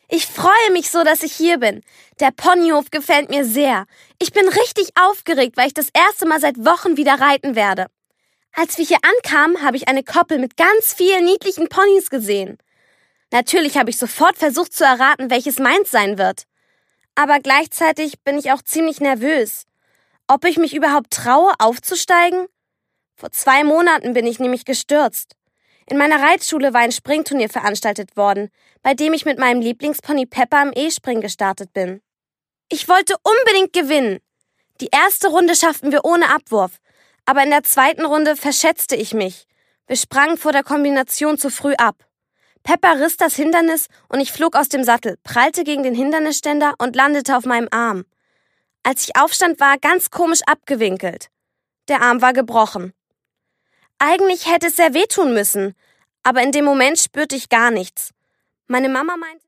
Ich freue mich so, dass ich hier bin. Der Ponyhof gefällt mir sehr. Ich bin richtig aufgeregt, weil ich das erste Mal seit Wochen wieder reiten werde. Als wir hier ankamen, habe ich eine Koppel mit ganz vielen niedlichen Ponys gesehen. Natürlich habe ich sofort versucht zu erraten, welches meins sein wird. Aber gleichzeitig bin ich auch ziemlich nervös. Ob ich mich überhaupt traue, aufzusteigen? Vor 2 Monaten bin ich nämlich gestürzt. In meiner Reitschule war ein Springturnier veranstaltet worden, bei dem ich mit meinem Lieblingspony Pepper im E-Springen gestartet bin. Ich wollte unbedingt gewinnen. Die erste Runde schafften wir ohne Abwurf, aber in der zweiten Runde verschätzte ich mich. Wir sprangen vor der Kombination zu früh ab. Pepper riss das Hindernis und ich flog aus dem Sattel, prallte gegen den Hindernisständer und landete auf meinem Arm. Als ich aufstand, war er ganz komisch abgewinkelt. Der Arm war gebrochen. Eigentlich hätte es sehr wehtun müssen, aber in dem Moment spürte ich gar nichts. Meine Mama meinte,